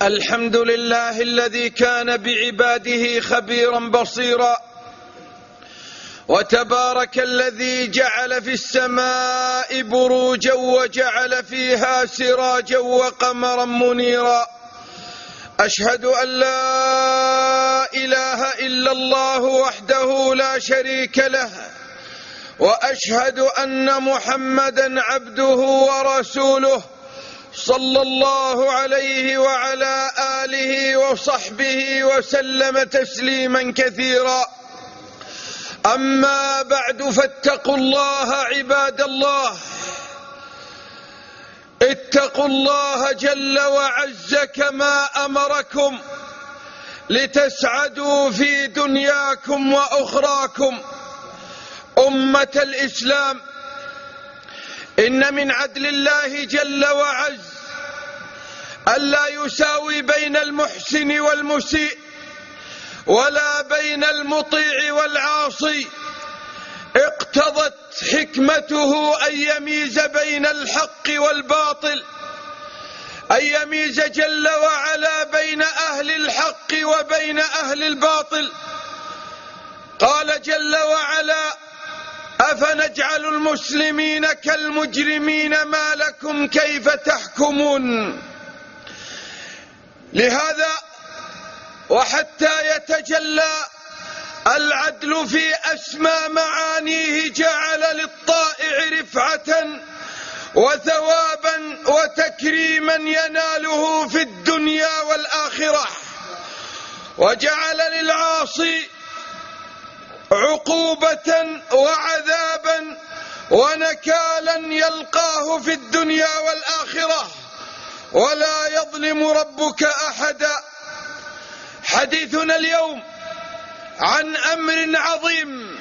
الحمد لله الذي كان بعباده خبيرا بصيرا، وتبارك الذي جعل في السماء بروجا وجعل فيها سراجا وقمرا منيرا. أشهد أن لا إله إلا الله وحده لا شريك له، وأشهد أن محمدا عبده ورسوله صلى الله عليه وعلى آله وصحبه وسلم تسليما كثيرا. أما بعد، فاتقوا الله عباد الله، اتقوا الله جل وعز كما أمركم لتسعدوا في دنياكم وأخراكم. أمة الإسلام، إن من عدل الله جل وعز ألا يساوي بين المحسن والمسيء، ولا بين المطيع والعاصي. اقتضت حكمته أن يميز بين الحق والباطل، أن يميز جل وعلا بين أهل الحق وبين أهل الباطل. قال جل وعلا: أفنجعل المسلمين كالمجرمين ما لكم كيف تحكمون. لهذا وحتى يتجلى العدل في أسمى معانيه جعل للطائع رفعة وثوابا وتكريما يناله في الدنيا والآخرة، وجعل للعاصي عقوبة وعذابا ونكالا يلقاه في الدنيا والآخرة، ولا يظلم ربك أحدا. حديثنا اليوم عن أمر عظيم،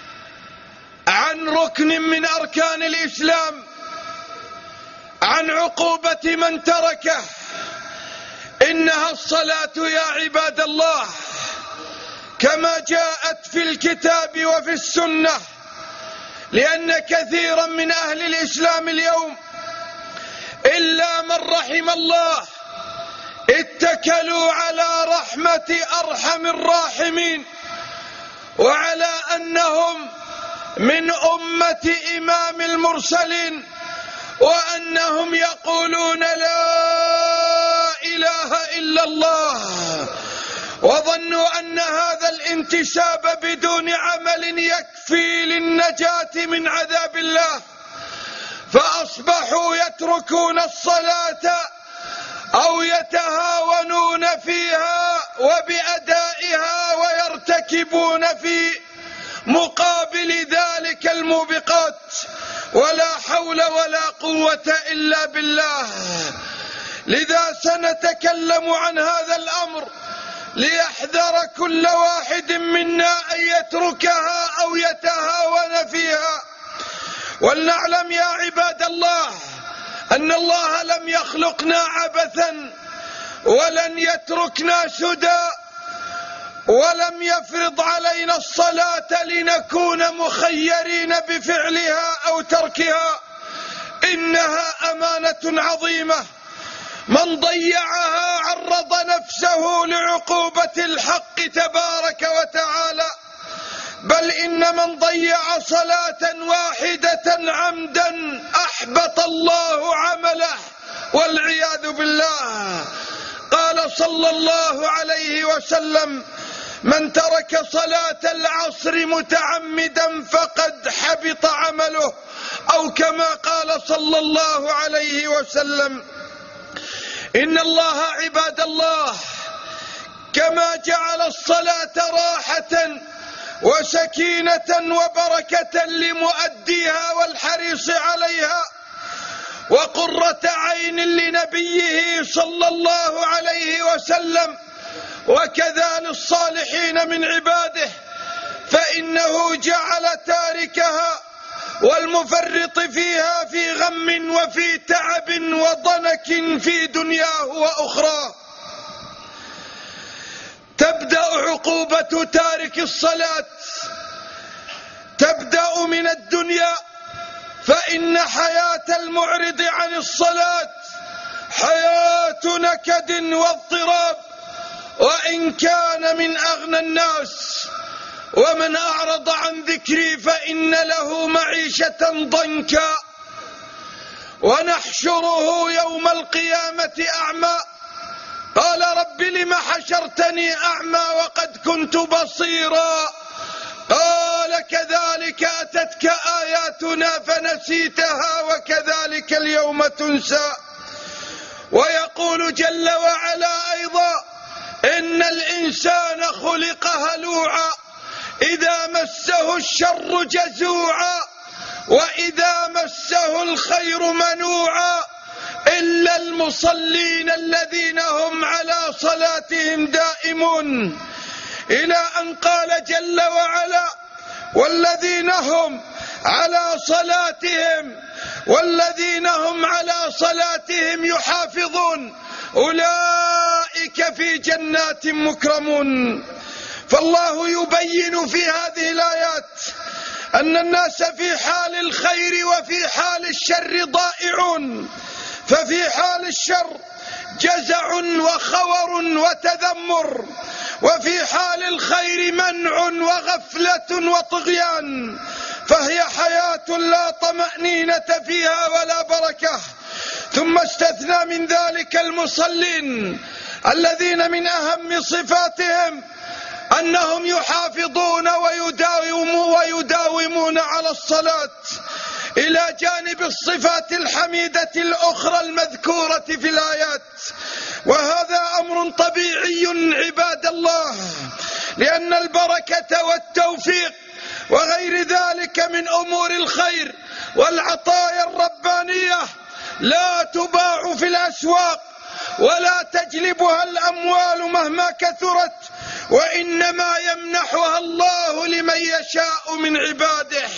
عن ركن من أركان الإسلام، عن عقوبة من تركه. إنها الصلاة يا عباد الله، كما جاءت في الكتاب وفي السنة. لأن كثيرا من أهل الإسلام اليوم إلا من رحم الله اتكلوا على رحمة أرحم الراحمين، وعلى أنهم من أمة إمام المرسلين، وأنهم يقولون لا إله إلا الله، وظنوا أن هذا الانتساب بدون عمل يكفي للنجاة من عذاب الله، فأصبحوا يتركون الصلاة أو يتهاونون فيها وبأدائها، ويرتكبون في مقابل ذلك الموبقات. ولا حول ولا قوة إلا بالله. لذا سنتكلم عن هذا الأمر ليحذر كل واحد منا أن يتركها أو يتهاون فيها. ولنعلم يا عباد الله أن الله لم يخلقنا عبثا، ولن يتركنا سدى، ولم يفرض علينا الصلاة لنكون مخيرين بفعلها أو تركها. إنها أمانة عظيمة، من ضيعها عرض نفسه لعقوبة الحق تبارك وتعالى. بل إن من ضيع صلاة واحدة عمدا أحبط الله عمله والعياذ بالله. قال صلى الله عليه وسلم: من ترك صلاة العصر متعمدا فقد حبط عمله، أو كما قال صلى الله عليه وسلم. إن الله عباد الله كما جعل الصلاة راحة وسكينة وبركة لمؤديها والحريص عليها، وقرة عين لنبيه صلى الله عليه وسلم، وكذا للصالحين من عباده، فإنه جعل تاركها والمفرط فيها في غم وفي تعب وضنك في دنياه وأخرى. تبدأ عقوبة تارك الصلاة، تبدأ من الدنيا، فإن حياة المعرض عن الصلاة حياة نكد واضطراب، وإن كان من أغنى الناس. ومن أعرض عن ذكري فإن له معيشة ضنكا ونحشره يوم القيامة أعمى. قال رب لم حشرتني أعمى وقد كنت بصيرا. قال كذلك أتتك آياتنا فنسيتها وكذلك اليوم تنسى. ويقول جل وعلا أيضا إن الإنسان خلق هلوعا إذا مسه الشر جزوعا وإذا مسه الخير منوعا إلا المصلين الذين هم على صلاتهم دائمون، إلى أن قال جل وعلا والذين هم على صلاتهم يحافظون أولئك في جنات مكرمون. فالله يبين في هذه الآيات أن الناس في حال الخير وفي حال الشر ضائعون. ففي حال الشر جزع وخور وتذمر، وفي حال الخير منع وغفلة وطغيان. فهي حياة لا طمأنينة فيها ولا بركة. ثم استثنى من ذلك المصلين الذين من أهم صفاتهم أنهم يحافظون ويداومون على الصلاة، إلى جانب الصفات الحميدة الأخرى المذكورة في الآيات. وهذا أمر طبيعي عباد الله، لأن البركة والتوفيق وغير ذلك من أمور الخير والعطايا الربانية لا تباع في الأسواق ولا تجلبها الأموال مهما كثرت، وإنما يمنحها الله لمن يشاء من عباده.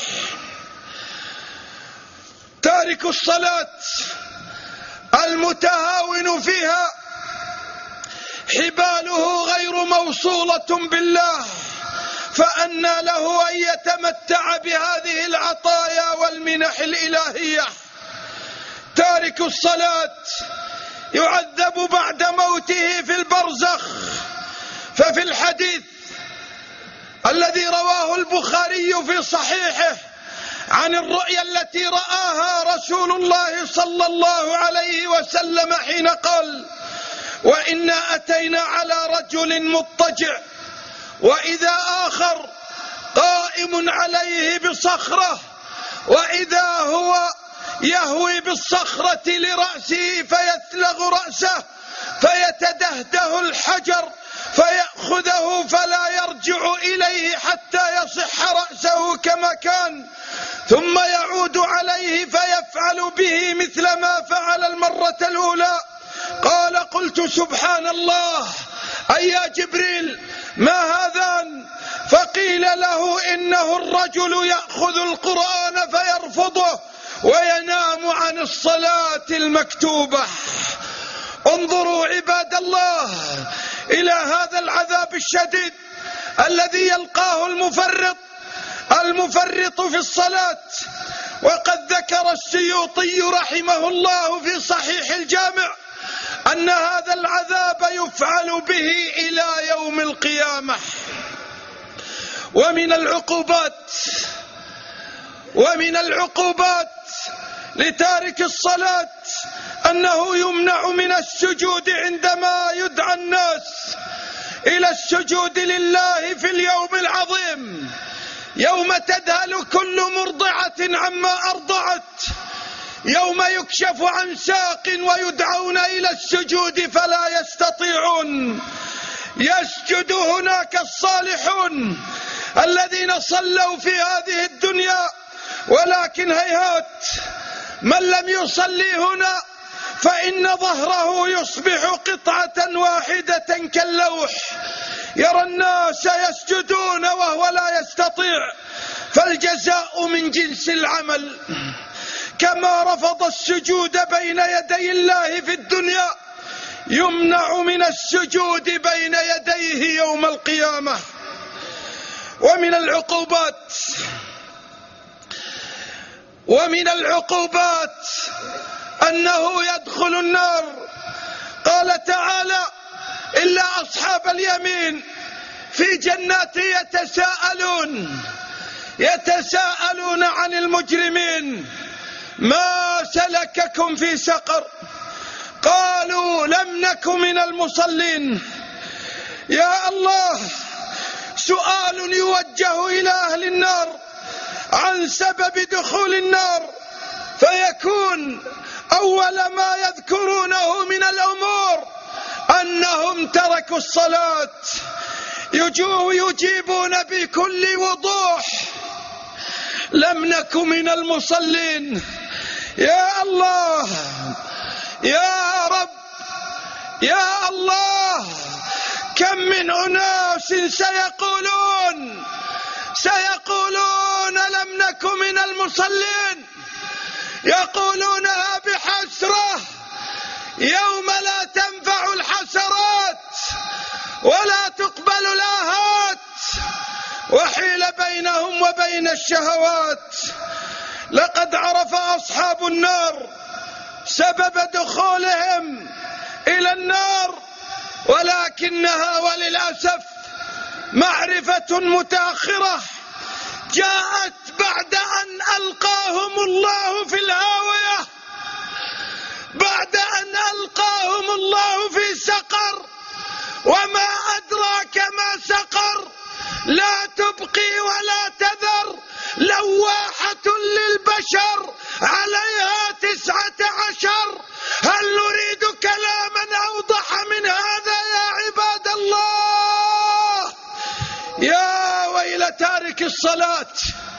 تارك الصلاة المتهاون فيها حباله غير موصولة بالله، فأنى له أن يتمتع بهذه العطايا والمنح الإلهية. تارك الصلاة يعذب بعد موته في البرزخ. ففي الحديث الذي رواه البخاري في صحيحه عن الرؤيا التي رآها رسول الله صلى الله عليه وسلم حين قال: وإنا أتينا على رجل مضطجع وإذا آخر قائم عليه بصخرة، وإذا هو يهوي بالصخرة لرأسه فيثلغ رأسه فيتدهده الحجر فيأخذه فلا يرجع إليه حتى يصح رأسه كما كان، ثم يعود عليه فيفعل به مثل ما فعل المرة الأولى. قال: قلت سبحان الله، أي يا جبريل ما هذان؟ فقيل له: إنه الرجل يأخذ القرآن فيرفضه وينام عن الصلاة المكتوبة. انظروا عباد الله إلى هذا العذاب الشديد الذي يلقاه المفرط في الصلاة. وقد ذكر السيوطي رحمه الله في صحيح الجامع أن هذا العذاب يفعل به إلى يوم القيامة. ومن العقوبات لتارك الصلاة أنه يمنع من السجود عندما يدعى الناس إلى السجود لله في اليوم العظيم، يوم تذهل كل مرضعة عما أرضعت، يوم يكشف عن ساق ويدعون إلى السجود فلا يستطيعون. يسجد هناك الصالحون الذين صلوا في هذه الدنيا، ولكن هيهات من لم يصلي هنا فإن ظهره يصبح قطعة واحدة كاللوح، يرى الناس يسجدون وهو لا يستطيع. فالجزاء من جنس العمل. كما رفض السجود بين يدي الله في الدنيا، يمنع من السجود بين يديه يوم القيامة. ومن العقوبات أنه يدخل النار. قال تعالى: إلا أصحاب اليمين في جنات يتساءلون عن المجرمين ما سلككم في سقر؟ قالوا لم نك من المصلين. يا الله، سؤال يوجه إلى أهل النار عن سبب دخول النار، فيكون أول ما يذكرونه من الأمور أنهم تركوا الصلاة. يجيبون بكل وضوح: لم نك من المصلين. يا الله، يا رب، يا الله، كم من أناس سيقولون لم نك من المصلين، يقولونها بحسرة يوم لا تنفع الحسرات ولا تقبل الآهات، وحيل بينهم وبين الشهوات. لقد عرف أصحاب النار سبب دخولهم إلى النار، ولكنها وللأسف معرفة متأخرة جاءت بعد أن ألقاهم الله في الهاوية، بعد أن ألقاهم الله في سقر. وما أدراك ما سقر؟ لا تبقي ولا تذر، لواحة للبشر، عليها 19. هل نريد كلاما أوضح من هذا يا عباد الله؟ يا ويل تارك الصلاة،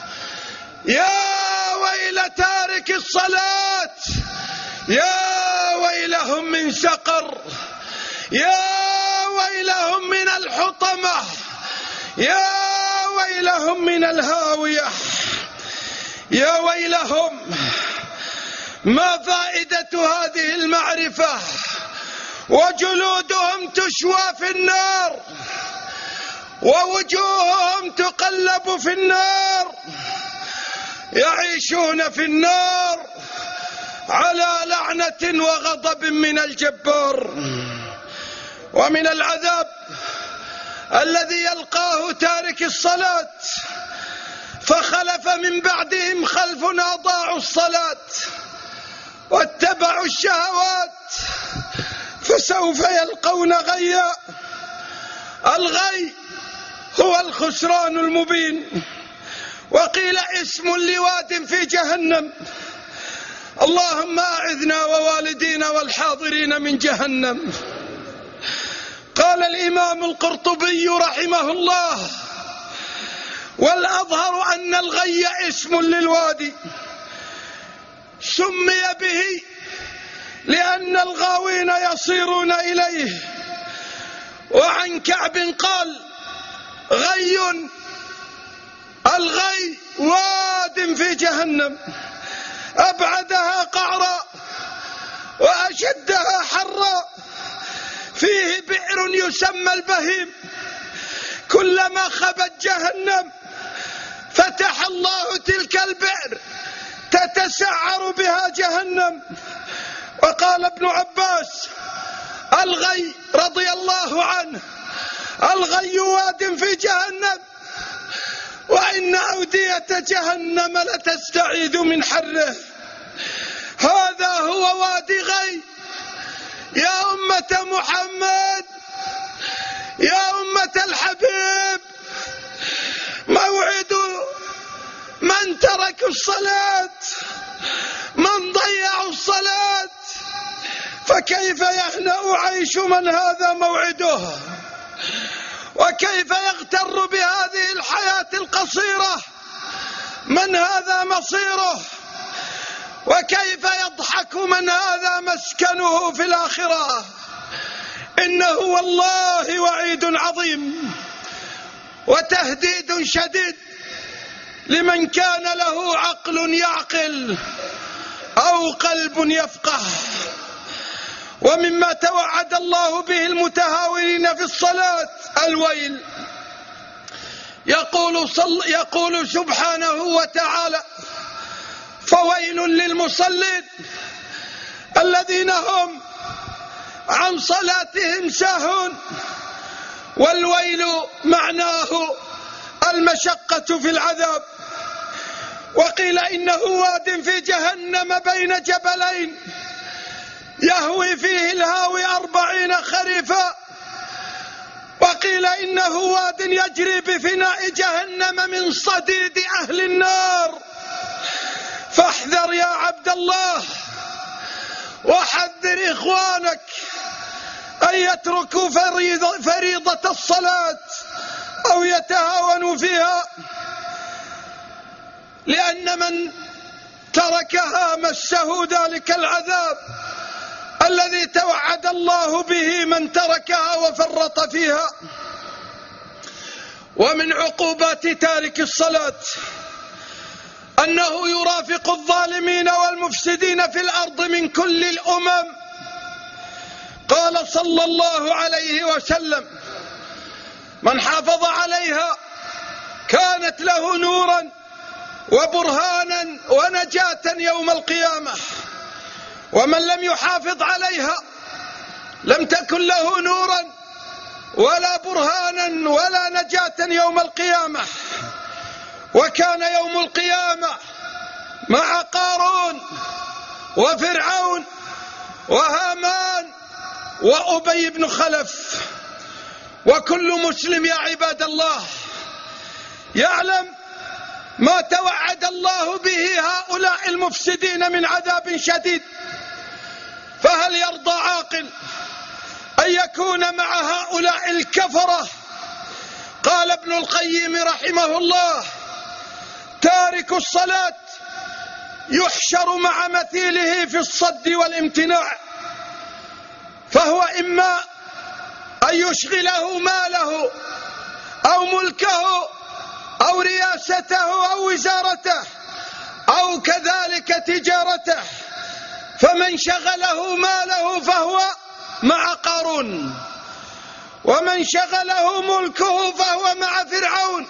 يا ويل تارك الصلاة، يا ويلهم من سقر، يا ويلهم من الحطمة، يا ويلهم من الهاوية، يا ويلهم. ما فائدة هذه المعرفة وجلودهم تشوى في النار ووجوههم تقلب في النار، يعيشون في النار على لعنة وغضب من الجبار. ومن العذاب الذي يلقاه تارك الصلاة: فخلف من بعدهم خلف أضاعوا الصلاة واتبعوا الشهوات فسوف يلقون غيا. الغي هو الخسران المبين، وقيل اسم لواد في جهنم. اللهم أعذنا ووالدينا والحاضرين من جهنم. قال الإمام القرطبي رحمه الله: والأظهر أن الغي اسم للوادي، سمي به لأن الغاوين يصيرون إليه. وعن كعب قال: الغي واد في جهنم، أبعدها قعرا وأشدها حرا، فيه بئر يسمى البهيم، كلما خبت جهنم فتح الله تلك البئر تتسعر بها جهنم. وقال ابن عباس الغي رضي الله عنه: الغي واد في جهنم، وإن أودية جهنم لتستعيذ من حره. هذا هو وادي غي. يا أمة محمد، يا أمة الحبيب، موعد من تركوا الصلاة، من ضيعوا الصلاة، فكيف يهنأ عيش من هذا موعده؟ وكيف يغتر بهذه الحياة القصيرة من هذا مصيره؟ وكيف يضحك من هذا مسكنه في الآخرة؟ إنه والله وعيد عظيم وتهديد شديد لمن كان له عقل يعقل أو قلب يفقه. ومما توعد الله به المتهاونين في الصلاة الويل. يقول سبحانه وتعالى: فويل للمصلين الذين هم عن صلاتهم ساهون. والويل معناه المشقة في العذاب. وقيل إنه واد في جهنم بين جبلين يهوي فيه الهاوي 40 خريفا. وقيل إنه واد يجري بفناء جهنم من صديد أهل النار. فاحذر يا عبد الله وحذر إخوانك أن يتركوا فريضة الصلاة أو يتهاونوا فيها، لأن من تركها مسه ذلك العذاب الذي توعد الله به من تركها وفرط فيها. ومن عقوبات تارك الصلاة أنه يرافق الظالمين والمفسدين في الأرض من كل الأمم. قال صلى الله عليه وسلم: من حافظ عليها كانت له نورا وبرهانا ونجاة يوم القيامة، ومن لم يحافظ عليها لم تكن له نورا ولا برهانا ولا نجاة يوم القيامة. وكان يوم القيامة مع قارون وفرعون وهامان وأبي بن خلف. وكل مسلم يا عباد الله يعلم ما توعد الله به هؤلاء المفسدين من عذاب شديد. فهل يرضى عاقل أن يكون مع هؤلاء الكفرة؟ قال ابن القيم رحمه الله: تارك الصلاة يحشر مع مثيله في الصد والامتناع، فهو إما أن يشغله ماله أو ملكه أو رياسته أو وزارته أو كذلك تجارته. فمن شغله ماله فهو مع قارون، ومن شغله ملكه فهو مع فرعون،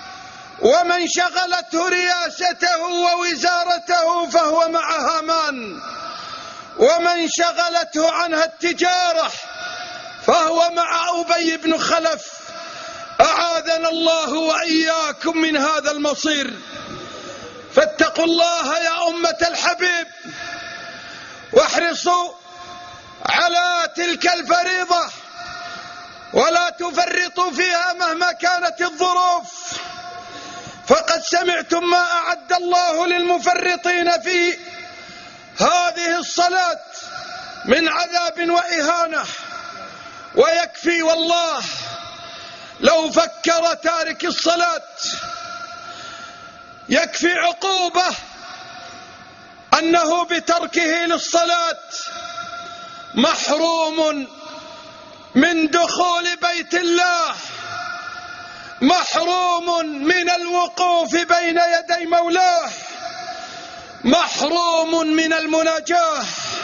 ومن شغلته رياسته ووزارته فهو مع هامان، ومن شغلته عنها التجارة فهو مع أبي بن خلف. أعاذنا الله وإياكم من هذا المصير. فاتقوا الله يا أمة الحبيب، واحرصوا على تلك الفريضة ولا تفرطوا فيها مهما كانت الظروف، فقد سمعتم ما أعد الله للمفرطين في هذه الصلاة من عذاب وإهانة. ويكفي والله لو فكر تارك الصلاة، يكفي عقوبة أنه بتركه للصلاة محروم من دخول بيت الله، محروم من الوقوف بين يدي مولاه، محروم من المناجاة،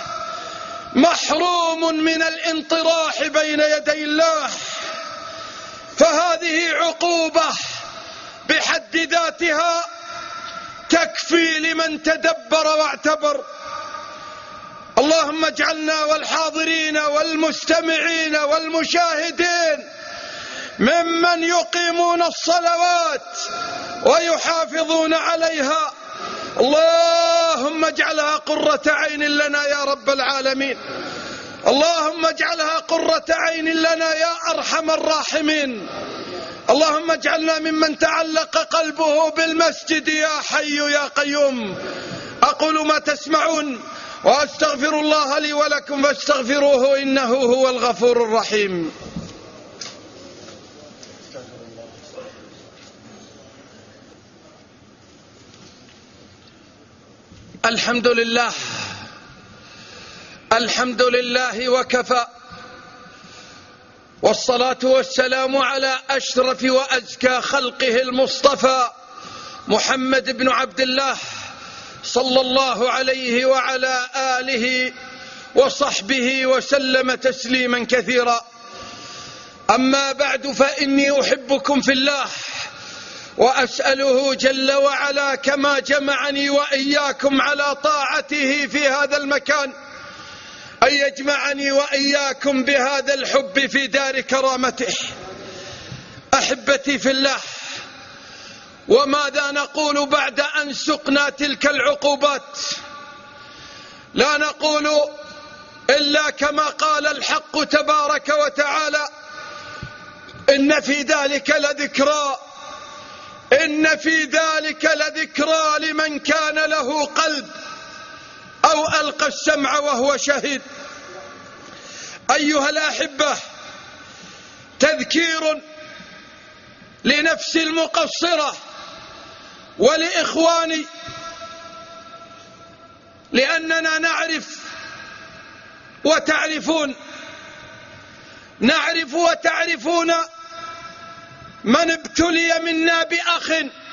محروم من الانطراح بين يدي الله. فهذه عقوبة بحد ذاتها تكفي لمن تدبر واعتبر. اللهم اجعلنا والحاضرين والمستمعين والمشاهدين ممن يقيمون الصلوات ويحافظون عليها. اللهم اجعلها قرة عين لنا يا رب العالمين. اللهم اجعلها قرة عين لنا يا أرحم الراحمين. اللهم اجعلنا ممن تعلق قلبه بالمسجد يا حي يا قيوم. أقول ما تسمعون وأستغفر الله لي ولكم فاستغفروه إنه هو الغفور الرحيم. الحمد لله، الحمد لله وكفى، والصلاة والسلام على أشرف وأزكى خلقه المصطفى محمد بن عبد الله صلى الله عليه وعلى آله وصحبه وسلم تسليما كثيرا. أما بعد، فإني أحبكم في الله وأسأله جل وعلا كما جمعني وإياكم على طاعته في هذا المكان أن يجمعني وإياكم بهذا الحب في دار كرامته. أحبتي في الله، وماذا نقول بعد أن سقنا تلك العقوبات؟ لا نقول إلا كما قال الحق تبارك وتعالى: إن في ذلك لذكرى، إن في ذلك لذكرى لمن كان له قلب أو ألقى السمع وهو شهيد. أيها الأحبة، تذكير لنفسي المقصرة ولإخواني، لأننا نعرف وتعرفون، نعرف وتعرفون من ابتلي منا بأخ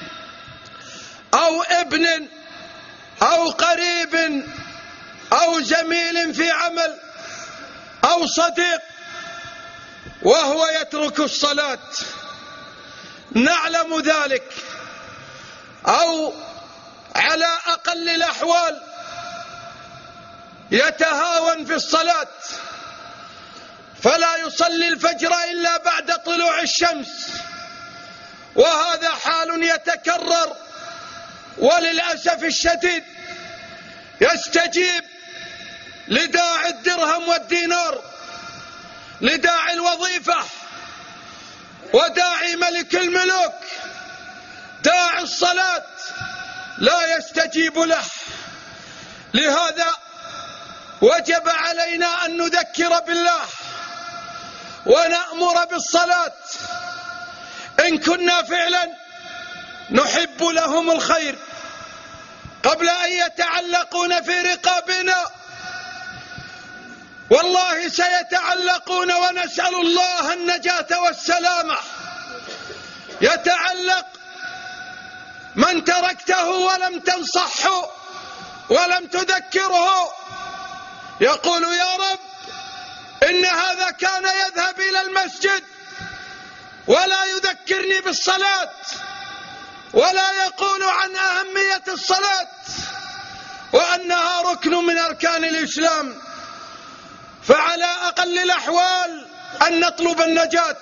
أو ابن أو قريب أو زميل في عمل أو صديق وهو يترك الصلاة، نعلم ذلك، أو على أقل الأحوال يتهاون في الصلاة فلا يصلي الفجر إلا بعد طلوع الشمس، وهذا حال يتكرر، وللأسف الشديد يستجيب لداعي الدرهم والدينار، لداعي الوظيفة وداعي ملك الملوك، داعي الصلاة لا يستجيب له. لهذا وجب علينا أن نذكر بالله ونأمر بالصلاة إن كنا فعلا نحب لهم الخير قبل أن يتعلقون في رقابنا. والله سيتعلقون، ونسأل الله النجاة والسلامة. يتعلق من تركته ولم تنصحه ولم تذكره، يقول: يا رب، إن هذا كان يذهب إلى المسجد ولا يذكرني بالصلاة ولا يقول عن أهمية الصلاة وأنها ركن من أركان الإسلام. فعلى أقل الأحوال أن نطلب النجاة.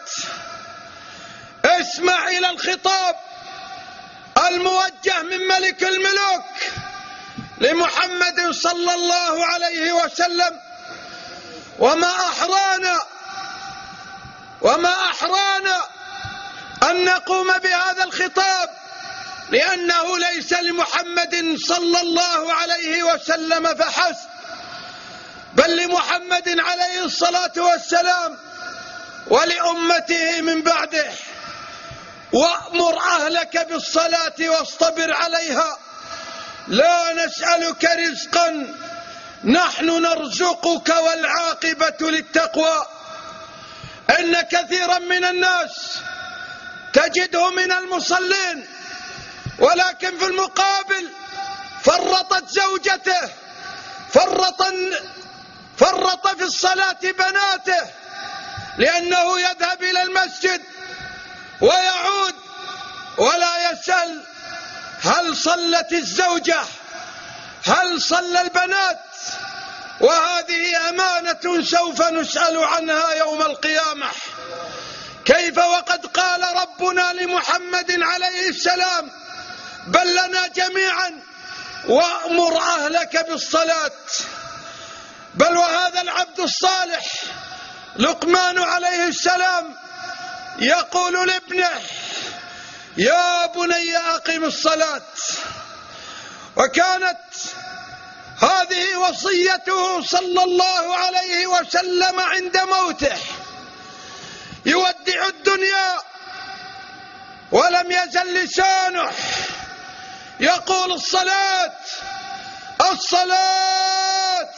اسمع إلى الخطاب الموجه من ملك الملوك لمحمد صلى الله عليه وسلم. وما أحرانا أن نقوم بهذا الخطاب، لأنه ليس لمحمد صلى الله عليه وسلم فحسب، بل لمحمد عليه الصلاة والسلام ولأمته من بعده. وأمر أهلك بالصلاة واصطبر عليها، لا نسألك رزقا نحن نرزقك والعاقبة للتقوى. إن كثيرا من الناس تجده من المصلين، ولكن في المقابل فرطت زوجته، فرط في الصلاة بناته، لأنه يذهب إلى المسجد ويعود ولا يسأل هل صلت الزوجة، هل صلى البنات. وهذه أمانة سوف نسأل عنها يوم القيامة. كيف وقد قال ربنا لمحمد عليه السلام: بل لنا جميعا وأمر أهلك بالصلاة. بل وهذا العبد الصالح لقمان عليه السلام يقول لابنه: يا بني أقم الصلاة. وكانت هذه وصيته صلى الله عليه وسلم عند موته، يودع الدنيا ولم يزل لسانه يقول: الصلاة الصلاة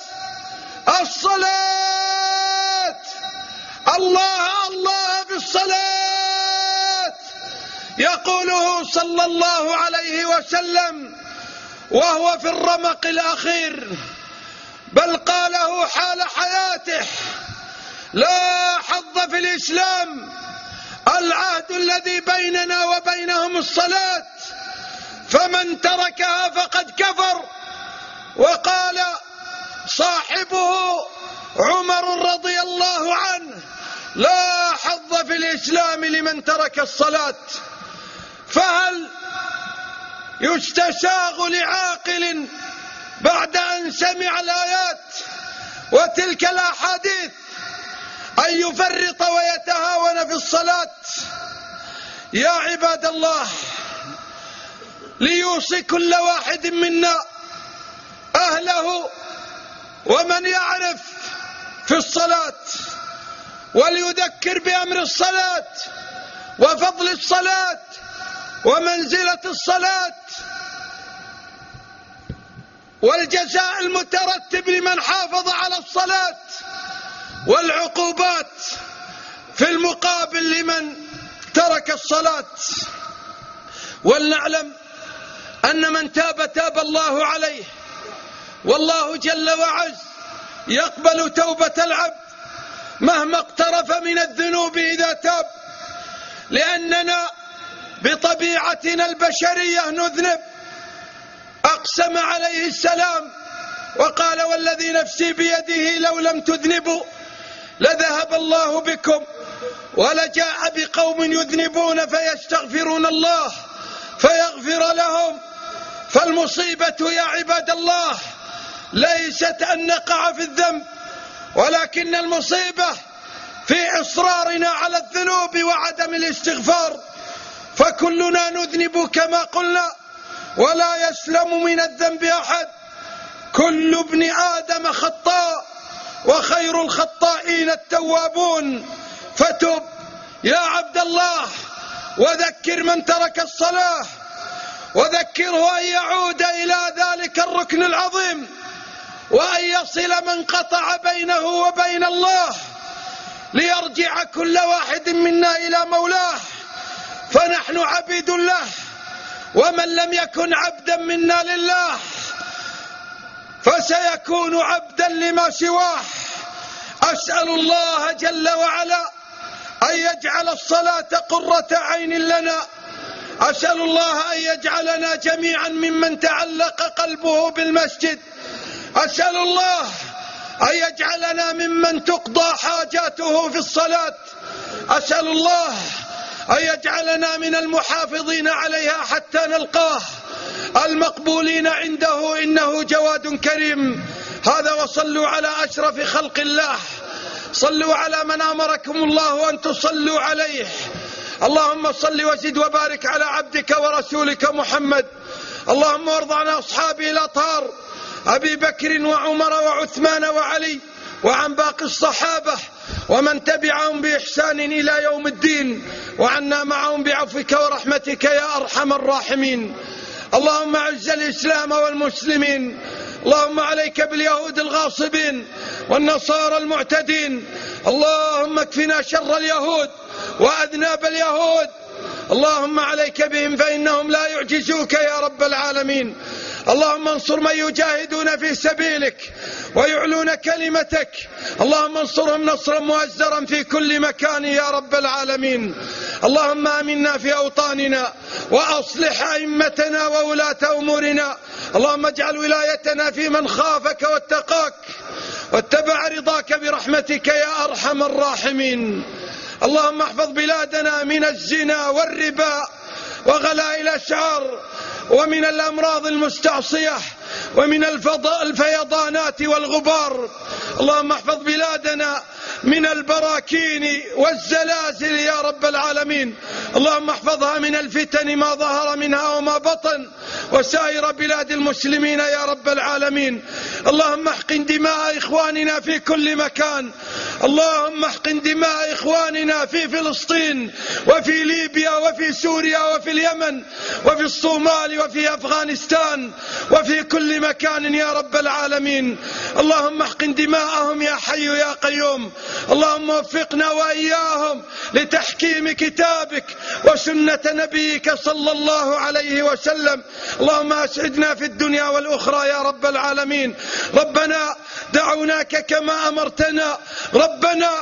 الصلاة، الله الله بالصلاة. يقوله صلى الله عليه وسلم وهو في الرمق الأخير، بل قاله حال حياته: لا حظ في الإسلام، العهد الذي بيننا وبينهم الصلاة، فمن تركها فقد كفر. وقال صاحبه عمر رضي الله عنه: لا حظ في الإسلام لمن ترك الصلاة. فهل يستساغ لعاقل بعد أن سمع الآيات وتلك الأحاديث أن يفرط ويتهاون في الصلاة؟ يا عباد الله، ليوصي كل واحد منا أهله ومن يعرف في الصلاة، وليذكر بأمر الصلاة وفضل الصلاة ومنزلة الصلاة والجزاء المترتب لمن حافظ على الصلاة، والعقوبات في المقابل لمن ترك الصلاة. ولنعلم أن من تاب تاب الله عليه، والله جل وعز يقبل توبة العبد مهما اقترف من الذنوب إذا تاب، لأننا بطبيعتنا البشرية نذنب. أقسم عليه السلام وقال: والذي نفسي بيده لو لم تذنبوا لذهب الله بكم ولجاء بقوم يذنبون فيستغفرون الله فيغفر لهم. فالمصيبة يا عباد الله ليست أن نقع في الذنب، ولكن المصيبة في إصرارنا على الذنوب وعدم الاستغفار. فكلنا نذنب كما قلنا، ولا يسلم من الذنب أحد. كل ابن آدم خطاء وخير الخطائين التوابون. فتب يا عبد الله، وذكر من ترك الصلاة، وذكره أن يعود إلى ذلك الركن العظيم، وأن يصل من قطع بينه وبين الله، ليرجع كل واحد منا إلى مولاه، فنحن عبيد له. ومن لم يكن عبدا منا لله فسيكون عبدا لما سواه. أسأل الله جل وعلا أن يجعل الصلاة قرة عين لنا. أسأل الله أن يجعلنا جميعا ممن تعلق قلبه بالمسجد. أسأل الله أن يجعلنا ممن تقضى حاجاته في الصلاة. أسأل الله أن يجعلنا من المحافظين عليها حتى نلقاه، المقبولين عنده، إنه جواد كريم. هذا وصلوا على أشرف خلق الله، صلوا على من أمركم الله أن تصلوا عليه. اللهم صل وزد وبارك على عبدك ورسولك محمد. اللهم وارض عن أصحابه الأطهار أبي بكر وعمر وعثمان وعلي، وعن باقي الصحابة ومن تبعهم بإحسان إلى يوم الدين، وعنا معهم بعفوك ورحمتك يا أرحم الراحمين. اللهم أعز الإسلام والمسلمين. اللهم عليك باليهود الغاصبين والنصارى المعتدين. اللهم اكفنا شر اليهود وأذناب اليهود. اللهم عليك بهم فإنهم لا يعجزوك يا رب العالمين. اللهم انصر من يجاهدون في سبيلك ويعلون كلمتك. اللهم انصرهم نصرا مؤزرا في كل مكان يا رب العالمين. اللهم آمنا في أوطاننا، وأصلح أئمتنا وولاة أمورنا. اللهم اجعل ولايتنا في من خافك واتقاك واتبع رضاك برحمتك يا أرحم الراحمين. اللهم احفظ بلادنا من الزنا والربا وغلاء الأسعار، ومن الأمراض المستعصية، ومن الفيضانات والغبار. اللهم احفظ بلادنا من البراكين والزلازل يا رب العالمين. اللهم احفظها من الفتن ما ظهر منها وما بطن، وسائر بلاد المسلمين يا رب العالمين. اللهم احقن دماء إخواننا في كل مكان. اللهم احقن دماء إخواننا في فلسطين وفي ليبيا وفي سوريا وفي اليمن وفي الصومال وفي أفغانستان وفي كل مكان يا رب العالمين. اللهم احقن دماءهم يا حي يا قيوم. اللهم وفقنا وإياهم لتحكيم كتابك وسنة نبيك صلى الله عليه وسلم. اللهم أسعدنا في الدنيا والأخرى يا رب العالمين. ربنا دعوناك كما أمرتنا، ربنا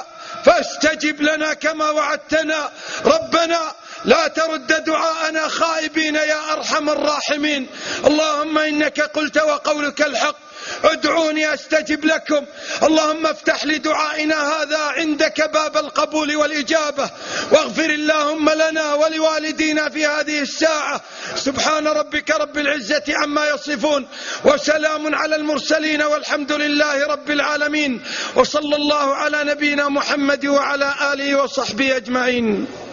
فاستجب لنا كما وعدتنا، ربنا لا ترد دعاءنا خائبين يا أرحم الراحمين. اللهم إنك قلت وقولك الحق، ادعوني أستجب لكم. اللهم افتح لدعائنا هذا عندك باب القبول والإجابة، واغفر اللهم لنا ولوالدينا في هذه الساعة. سبحان ربك رب العزة عما يصفون، وسلام على المرسلين، والحمد لله رب العالمين، وصلى الله على نبينا محمد وعلى آله وصحبه أجمعين.